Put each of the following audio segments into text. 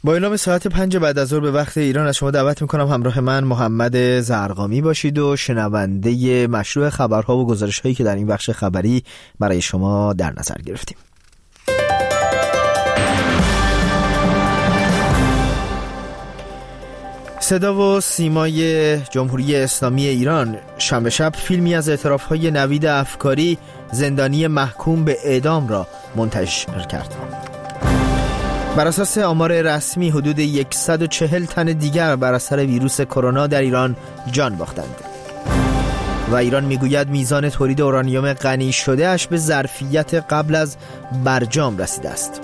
با اعلام ساعت 5 بعد از ظهر به وقت ایران از شما دعوت میکنم همراه من محمد زرقامی باشید و شنونده مشروع خبرها و گزارش هایی که در این بخش خبری برای شما در نظر گرفتیم. صدا و سیمای جمهوری اسلامی ایران شنبه شب فیلمی از اعتراف‌های نوید افکاری زندانی محکوم به اعدام را منتشر کرد. بر اساس آمار رسمی حدود 140 تن دیگر بر اثر ویروس کرونا در ایران جان باختند و ایران میگوید میزان تولید اورانیوم غنی شده اش به ظرفیت قبل از برجام رسیده است.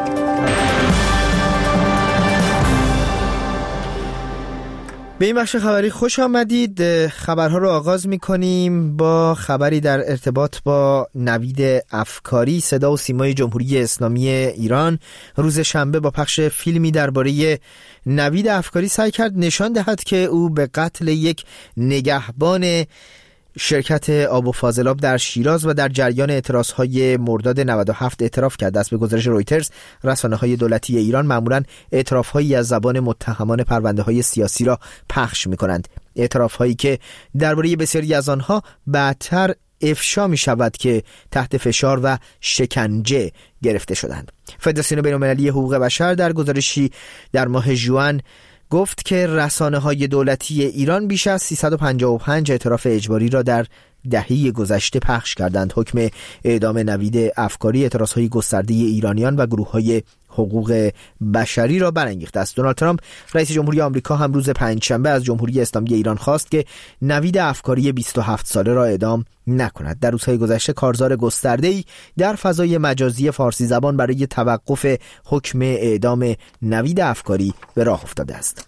به این بخش خبری خوش آمدید. خبرها رو آغاز می‌کنیم با خبری در ارتباط با نوید افکاری. صدا و سیمای جمهوری اسلامی ایران روز شنبه با پخش فیلمی درباره نوید افکاری سعی کرد نشان دهد که او به قتل یک نگهبان شرکت آب و فاضلاب در شیراز و در جریان اعتراضهای مرداد 97 اعتراف کرده است. به گزارش رویترز، رسانه‌های دولتی ایران معمولاً اعتراف‌هایی از زبان متهمان پرونده‌های سیاسی را پخش می‌کنند. اعتراف‌هایی که درباره بسیاری از آنها بعدتر افشا می‌شود که تحت فشار و شکنجه گرفته شدند. فدراسیون بین‌المللی حقوق بشر در گزارشی در ماه ژوئن گفت که رسانه‌های دولتی ایران بیش از 355 اعتراف اجباری را در دهه گذشته پخش کردند. حکم اعدام نوید افکاری اعتراضهای گسترده ایرانیان و گروه‌های حقوق بشری را برانگیخته است. دونالد ترامپ رئیس جمهوری آمریکا هم روز پنجشنبه از جمهوری اسلامی ایران خواست که نوید افکاری 27 ساله را اعدام نکند. در روزهای گذشته کارزار گسترده‌ای در فضای مجازی فارسی زبان برای توقف حکم اعدام نوید افکاری به راه افتاده است.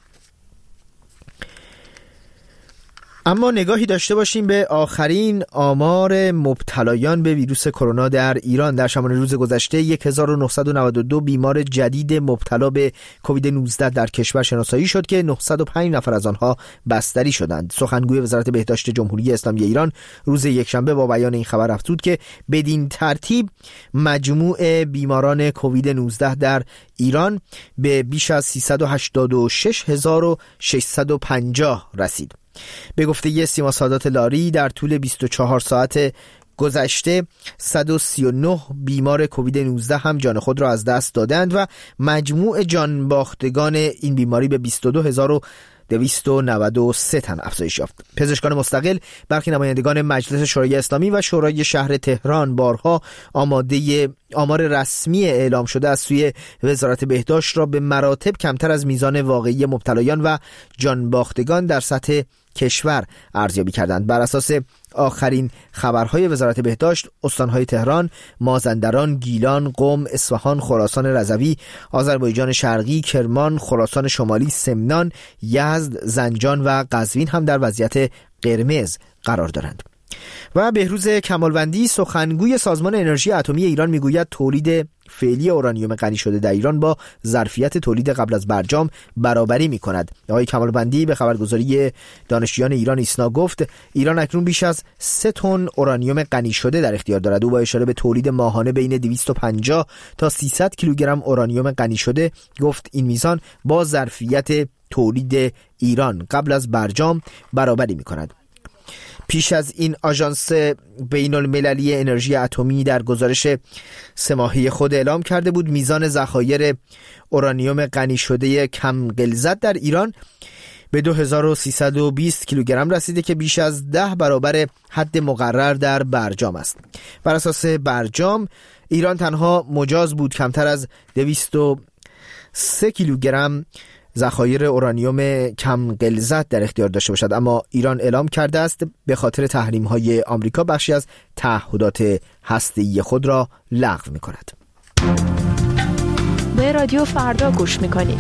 اما نگاهی داشته باشیم به آخرین آمار مبتلایان به ویروس کرونا در ایران. در شبانه روز گذشته 1992 بیمار جدید مبتلا به کووید 19 در کشور شناسایی شد که 905 نفر از آنها بستری شدند. سخنگوی وزارت بهداشت جمهوری اسلامی ایران روز یکشنبه با بیان این خبر افزود که بدین ترتیب مجموع بیماران کووید 19 در ایران به بیش از 386650 رسید. به گفته سیما سادات لاری در طول 24 ساعت گذشته 139 بیمار کووید 19 هم جان خود را از دست دادند و مجموع جان باختگان این بیماری به 22293 تن افزایش یافت. پزشکان مستقل، برخی نمایندگان مجلس شورای اسلامی و شورای شهر تهران بارها آمار رسمی اعلام شده از سوی وزارت بهداشت را به مراتب کمتر از میزان واقعی مبتلایان و جان باختگان در سطح کشور ارزیابی کردند. بر اساس آخرین خبرهای وزارت بهداشت، استانهای تهران، مازندران، گیلان، قم، اصفهان، خراسان رضوی، آذربایجان شرقی، کرمان، خراسان شمالی، سمنان، یزد، زنجان و قزوین هم در وضعیت قرمز قرار دارند. و بهروز کمالوندی، سخنگوی سازمان انرژی اتمی ایران، میگوید تولید فعلی اورانیوم غنی شده در ایران با ظرفیت تولید قبل از برجام برابری می‌کند. آقای کمالوندی به خبرگزاری دانشجویان ایران ایسنا گفت ایران اکنون بیش از 3 تن اورانیوم غنی شده در اختیار دارد. او با اشاره به تولید ماهانه بین 250 تا 300 کیلوگرم اورانیوم غنی شده گفت این میزان با ظرفیت تولید ایران قبل از برجام برابری می‌کند. پیش از این آژانس بین‌المللی انرژی اتمی در گزارش 3 ماهه خود اعلام کرده بود میزان ذخایر اورانیوم غنی شده کم غلظت در ایران به 2320 کیلوگرم رسیده که بیش از 10 برابر حد مقرر در برجام است. بر اساس برجام ایران تنها مجاز بود کمتر از 203 کیلوگرم ذخایر اورانیوم کم غلظت در اختیار داشته باشد، اما ایران اعلام کرده است به خاطر تحریم‌های آمریکا بخشی از تعهدات هسته‌ای خود را لغو می‌کند. به رادیو فردا گوش می‌کنید.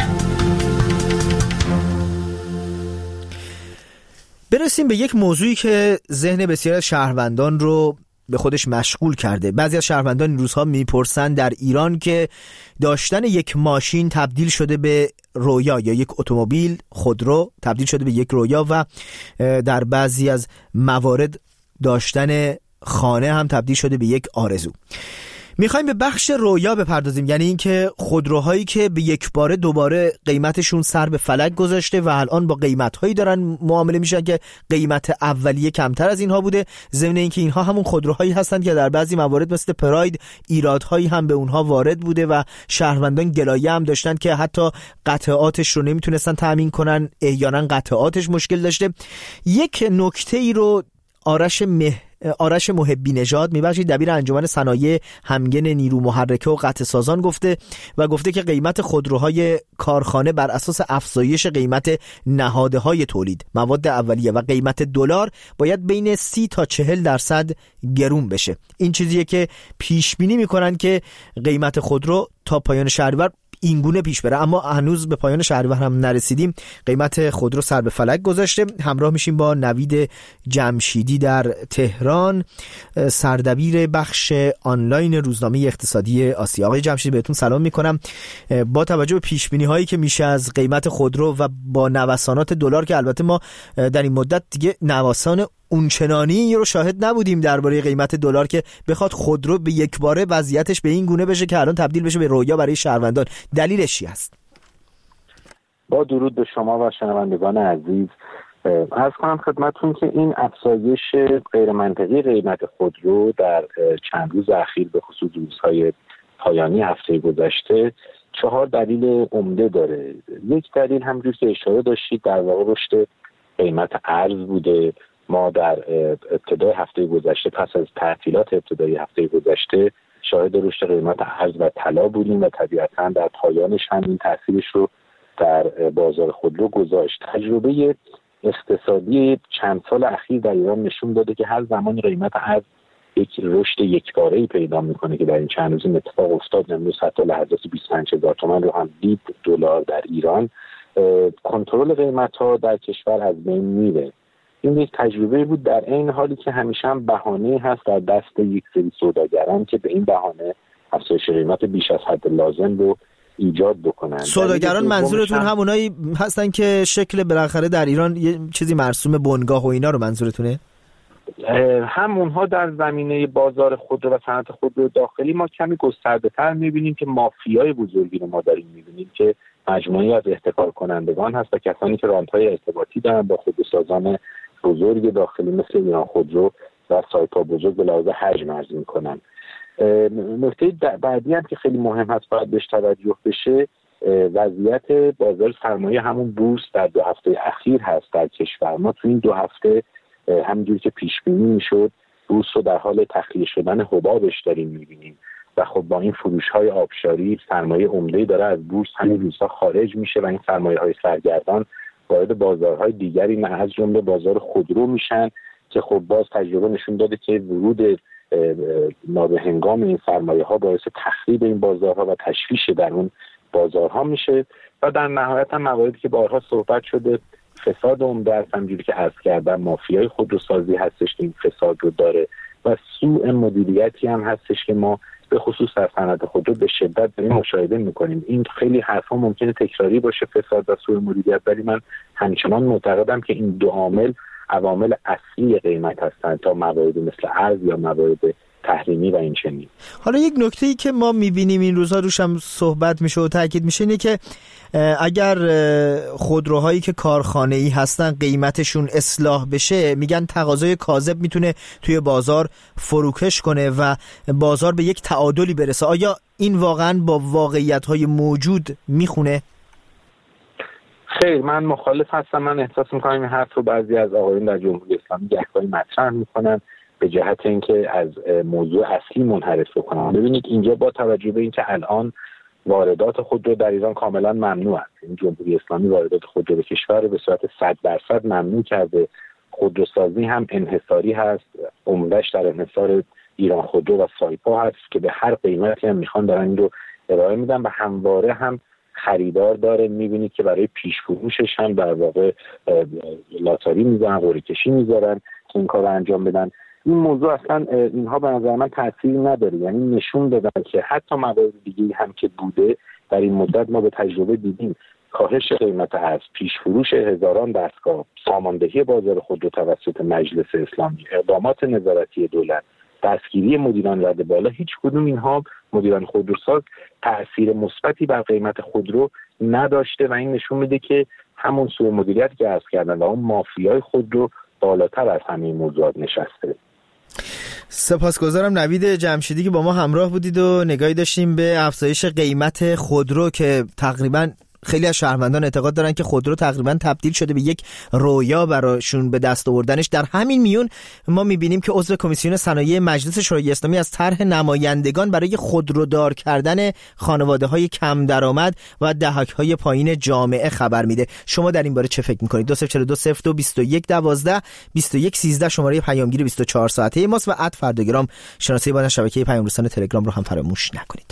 برسیم به یک موضوعی که ذهن بسیاری از شهروندان رو به خودش مشغول کرده. بعضی از شهروندان این روزها میپرسند در ایران که داشتن یک ماشین تبدیل شده به رویا یا یک اتومبیل خودرو تبدیل شده به یک رویا و در بعضی از موارد داشتن خانه هم تبدیل شده به یک آرزو. میخوایم به بخش رویا بپردازیم، یعنی اینکه خودروهایی که به یک باره دوباره قیمتشون سر به فلک گذاشته و الان با قیمت‌هایی دارن معامله میشن که قیمت اولیه کمتر از اینها بوده، ضمن اینکه اینها همون خودروهایی هستند که در بعضی موارد مثل پراید ایرادهایی هم به اونها وارد بوده و شهروندان گلایه هم داشتن که حتی قطعاتش رو نمیتونستن تامین کنن، احیانا قطعاتش مشکل داشته. یک نکته ای رو آرش محبی نژاد دبیر انجمن صنایع همگن نیرو محرکه و قطع سازان گفته که قیمت خودروهای کارخانه بر اساس افزایش قیمت نهادهای تولید مواد اولیه و قیمت دلار باید بین 30 تا 40% گرون بشه. این چیزیه که پیش بینی میکنن که قیمت خودرو تا پایان شهریور این گونه پیش بره، اما هنوز به پایان شهریور هم نرسیدیم. قیمت خودرو سر به فلک گذاشته. همراه میشیم با نوید جمشیدی در تهران، سردبیر بخش آنلاین روزنامه اقتصادی آسیا. آقای جمشیدی بهتون سلام میکنم. با توجه به پیش بینی هایی که میشه از قیمت خودرو و با نوسانات دلار که البته ما در این مدت دیگه نوسان اونچنانی رو شاهد نبودیم درباره قیمت دلار که بخواد خودرو به یک باره وضعیتش به این گونه بشه که الان تبدیل بشه به رویا برای شهروندان، دلیلش چی است؟ با درود به شما و شنوندگان عزیز، عرض کنم خدمتتون که این افزایش غیر منطقی قیمت خودرو در چند روز اخیر به خصوص روزهای پایانی هفته گذشته 4 دلیل عمده داره. یک دلیل همونجور که اشاره داشتید در واقع رشد قیمت ارز بوده. ما در ابتدای هفته گذشته، پس از تعطیلات ابتدای هفته گذشته، شاهد رشد قیمت ارز و طلا بودیم و طبیعتاً در پایانش هم این تاثیرش رو در بازار خودرو گذاشت. تجربه اقتصادی چند سال اخیر در ایران نشون داده که هر زمان قیمت ارز یک رشد یکباره‌ای پیدا میکنه که در این چند روز این اتفاق افتاد. امروز حتی لحظات 25,000 تومان رو هم دید دلار در ایران. کنترل قیمت‌ها در کشور از بین میره. این یک تجربه بود، در این حالی که همیشه هم بهانه هست در دست یک سری سوداگران که به این بهانه افزایش قیمت بیش از حد لازم رو ایجاد بکنن. سوداگران منظورتون همونایی هستن که شکل بالاخره در ایران یه چیزی مرسوم بنگاه و اینا رو منظورتونه؟ همونها در زمینه بازار خودرو و صنعت خودرو داخلی ما کمی گسترده‌تر می‌بینیم که مافیای بزرگی رو ما داریم می‌بینیم که مجموعه‌ای از احتکار کنندگان هست و کسانی که رانت‌های ارتباطی دارن با خودروسازان بزرگ داخلی مثل ایران خودرو و سایپا بزرگ به لحاظ حجم عرض می‌کنن. نکته بعدی هم که خیلی مهم هست باید بهش توجه بشه، وضعیت بازار سرمایه همون بورس در 2 هفته اخیر هست در کشور. ما تو این 2 هفته همونجوری که پیش بینی میشد بورس رو در حال تخلیه شدن حبابش داریم می‌بینیم و خب با این فروش‌های آبشاری سرمایه عمده‌ای داره از بورس همین روزها خارج میشه و این سرمایه‌های سرگردان وارد بازارهای دیگری از جمله بازار خودرو میشن که خب باز تجربه نشون داده که ورود نابهنگام این سرمایه‌ها باعث تخریب این بازارها و تشویش در اون بازارها میشه و در نهایت هم مواردی که بارها صحبت شده فساد عمده است، همونجوری که عرض کردم مافیای خودروسازی هستش که این فساد رو داره و سوء مدیریتی هم هستش که ما به خصوص در صنعت خودرو به شدت داریم مشاهده میکنیم. این خیلی حرفا ممکنه تکراری باشه، فساد و سوء مدیریت، ولی من همچنان معتقدم که این 2 عوامل اصلی قیمت هستند تا موارد مثل ارز یا موارد تحریمی و این چنین. حالا یک نکته‌ای که ما می‌بینیم این روزها روش هم صحبت میشه و تاکید میشه اینه که اگر خودروهایی که کارخانه‌ای هستن قیمتشون اصلاح بشه، میگن تقاضای کاذب میتونه توی بازار فروکش کنه و بازار به یک تعادلی برسه. آیا این واقعا با واقعیت‌های موجود میخونه؟ خیر، من مخالف هستم. من احساس می‌کنم این حرف رو بعضی از آقایون در جمهوری اسلامی گهگاهی مطرح می‌کنن به جهت اینکه از موضوع اصلی منحرف کنن. ببینید اینجا با توجه به اینکه الان واردات خودرو در ایران کاملا ممنوع است، این جمهوری اسلامی واردات خودرو به کشور رو به صورت 100% ممنوع کرده. خودروسازی هم انحصاری هست، عمده‌اش در انحصار ایران خودرو و سایپا هست که به هر قیمتی هم میخوان دارن این رو ارائه میدن و همواره هم خریدار داره. میبینید که برای پیش فروشش هم در واقع لاتاری میذارن، قرعه کشی میذارن که این کار رو انجام بدن. این موضوع اصلا اینها به نظر من تأثیری نداره، یعنی نشون دادن که حتی موارد دیگه‌ای هم که بوده در این مدت ما به تجربه دیدیم کاهش قیمت ارز، پیش فروش هزاران دستگاه، ساماندهی بازار خودرو توسط مجلس اسلامی، اقدامات نظارتی دولت دستگیری مدیران رده بالا، هیچ کدوم اینها مدیران خودروساز تأثیر مثبتی بر قیمت خودرو نداشته و این نشون میده که همون سوء مدیریتی که عرض کردن و اون مافیای خودرو بالاتر از همه موضوعات نشسته. سپاسگزارم نوید جمشیدی که با ما همراه بودید و نگاهی داشتیم به افزایش قیمت خودرو که تقریباً خیلی از شهروندان اعتقاد دارن که خودرو تقریبا تبدیل شده به یک رویا براشون به دست آوردنش. در همین میون ما میبینیم که عضو کمیسیون صنایع مجلس شورای اسلامی از طرح نمایندگان برای خودرودار کردن خانواده‌های کم درآمد و دهک‌های پایین جامعه خبر میده. شما در این باره چه فکر میکنید؟ 20420221122113 شماره پیامگیر 24 ساعته ماست و @فرداگرام شناسه با شبکه پیام رسان تلگرام رو هم فراموش نکنید.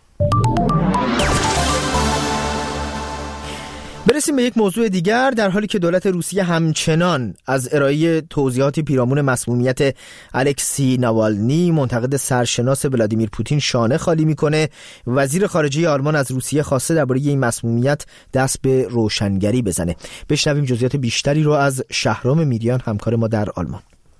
برسیم به یک موضوع دیگر. در حالی که دولت روسیه همچنان از ارائه توضیحاتی پیرامون مسمومیت الکسی ناوالنی منتقد سرشناس ولادیمیر پوتین شانه خالی میکنه، وزیر خارجه آلمان از روسیه خواسته درباره این مسمومیت دست به روشنگری بزنه. بشنویم جزئیات بیشتری رو از شهرام میریان همکار ما در آلمان.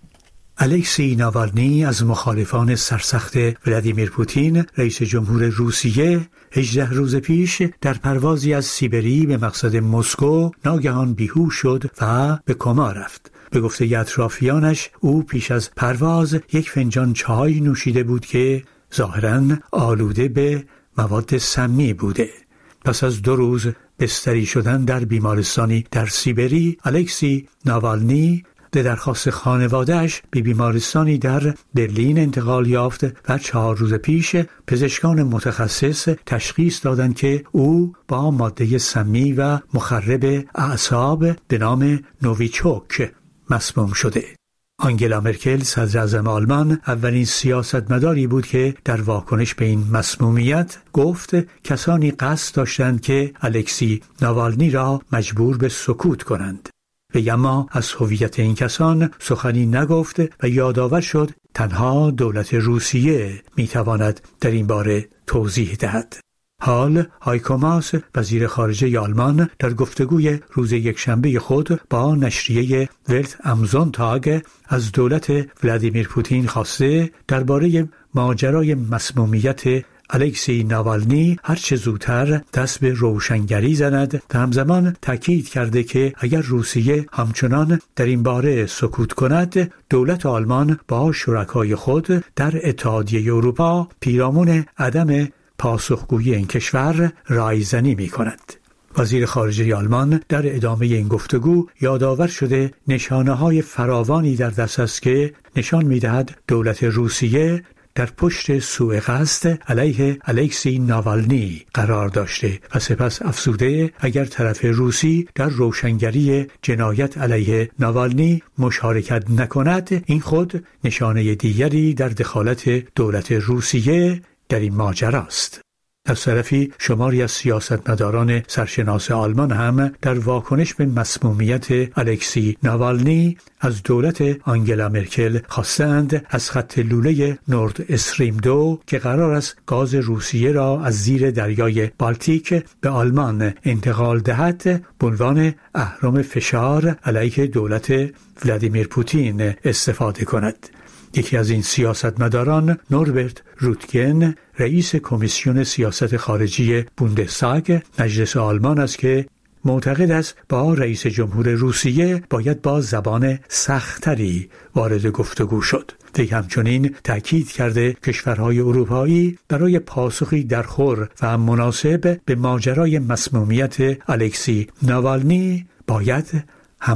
الکسی ناوالنی از مخالفان سرسخت ولادیمیر پوتین رئیس جمهور روسیه 18 روز پیش در پروازی از سیبری به مقصد مسکو ناگهان بیهوش شد و به کما رفت. به گفته اطرافیانش او پیش از پرواز یک فنجان چای نوشیده بود که ظاهراً آلوده به مواد سمی بوده. پس از 2 روز بستری شدن در بیمارستانی در سیبری، الکسی ناوالنی به درخواست خانواده‌اش به بیمارستانی در برلین انتقال یافت و 4 روز پیش پزشکان متخصص تشخیص دادند که او با ماده سمی و مخرب اعصاب به نام نوویچوک مسموم شده. آنگلا مرکل صدر اعظم آلمان اولین سیاستمداری بود که در واکنش به این مسمومیت گفت کسانی قصد داشتند که الکسی ناوالنی را مجبور به سکوت کنند. و اما از هویت این کسان سخنی نگفت و یادآور شد تنها دولت روسیه میتواند در این باره توضیح دهد. حال هایکو ماس وزیر خارجه آلمان در گفتگوی روز یکشنبه خود با نشریه ولت ام زونتاگ از دولت ولادیمیر پوتین خواسته درباره ماجرای مسمومیت الکسی ناوالنی هر چه زودتر دست به روشنگری زند و همزمان تاکید کرده که اگر روسیه همچنان در این باره سکوت کند، دولت آلمان با شرکای خود در اتحادیه اروپا پیرامون عدم پاسخگویی این کشور رایزنی می کند. وزیر خارجه آلمان در ادامه این گفتگو یادآور شده نشانه‌های فراوانی در دست است که نشان می‌دهد دولت روسیه در پشت سوء قصد علیه الکسی ناوالنی قرار داشته و سپس افزوده اگر طرف روسی در روشنگری جنایت علیه ناوالنی مشارکت نکند، این خود نشانه دیگری در دخالت دولت روسیه در این ماجرا است. از طرفی شماری از سیاستمداران سرشناس آلمان هم در واکنش به مسمومیت الکسی ناوالنی از دولت آنگلا مرکل خواستند از خط لوله نورد استریم 2 که قرار است گاز روسیه را از زیر دریای بالتیک به آلمان انتقال دهد به عنوان اهرم فشار علیه دولت ولادیمیر پوتین استفاده کند. یکی از این سیاستمداران نوربرت روتگن رئیس کمیسیون سیاست خارجی بوندستاگ مجلس آلمان است که معتقد است با رئیس جمهور روسیه باید با زبان سختری وارد گفتگو شد. وی همچنین تأکید کرده کشورهای اروپایی برای پاسخی درخور و مناسب به ماجرای مسمومیت الکسی ناوالنی باید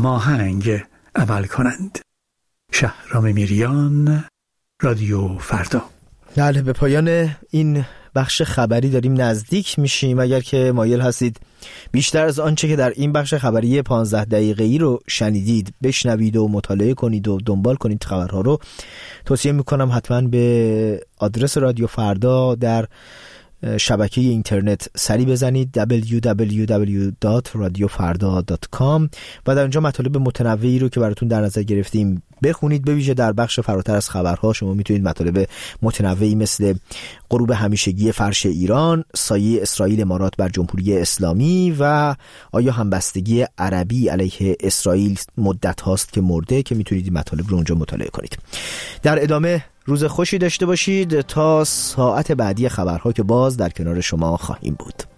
هماهنگ عمل کنند. شهرام میریان، رادیو فردا. بله، به پایان این بخش خبری داریم نزدیک میشیم. اگر که مایل هستید بیشتر از آنچه که در این بخش خبری 15 دقیقه‌ای رو شنیدید بشنوید و مطالعه کنید و دنبال کنید خبرها رو، توصیه میکنم حتما به آدرس رادیو فردا در شبکه اینترنت سری بزنید www.radiofarda.com و در اونجا مطالب متنوعی رو که براتون در نظر گرفتیم بخونید. به ویژه در بخش فراتر از خبرها شما میتونید مطالب متنوعی مثل غروب همیشگی فرش ایران، سایه اسرائیل امارات بر جمهوری اسلامی و آیا همبستگی عربی علیه اسرائیل مدت هاست که مرده، که میتونید این مطالب رو اونجا مطالعه کنید. در ادامه روز خوشی داشته باشید تا ساعت بعدی خبرها که باز در کنار شما خواهیم بود.